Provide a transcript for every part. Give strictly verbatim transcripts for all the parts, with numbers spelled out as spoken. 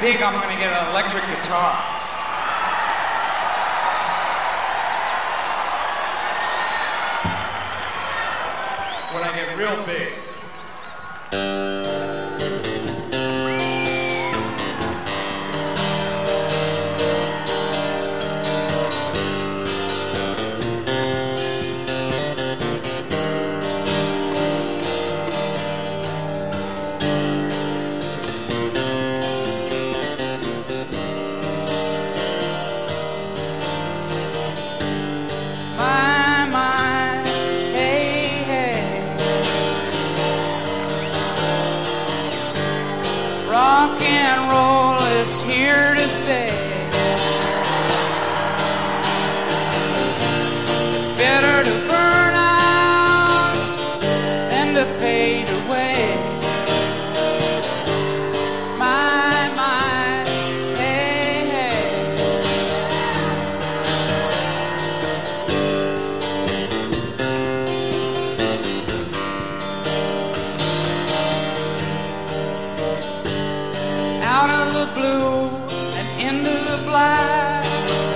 big, I'm gonna get an electric guitar. When I get real big. Rock and roll is here to stay. It's better to burn out than to fade away. My, my, hey, hey. Out of the blue and into the black,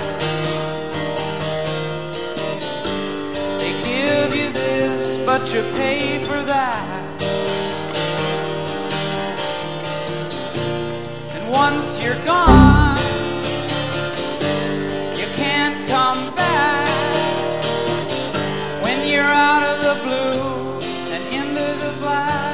they give you this, but you pay for that. And once you're gone, you can't come back. When you're out of the blue and into the black,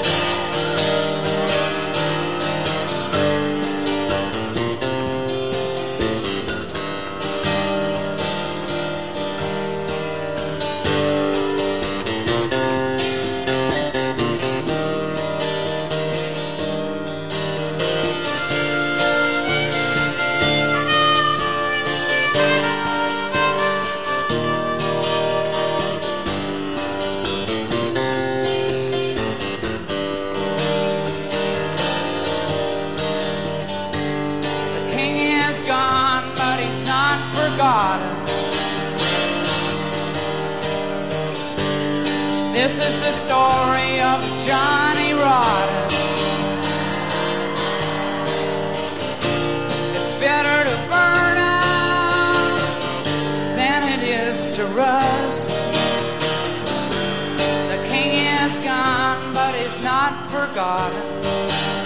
gone, but he's not forgotten. This is the story of Johnny Rotten. It's better to burn out than it is to rust. The king is gone, but he's not forgotten.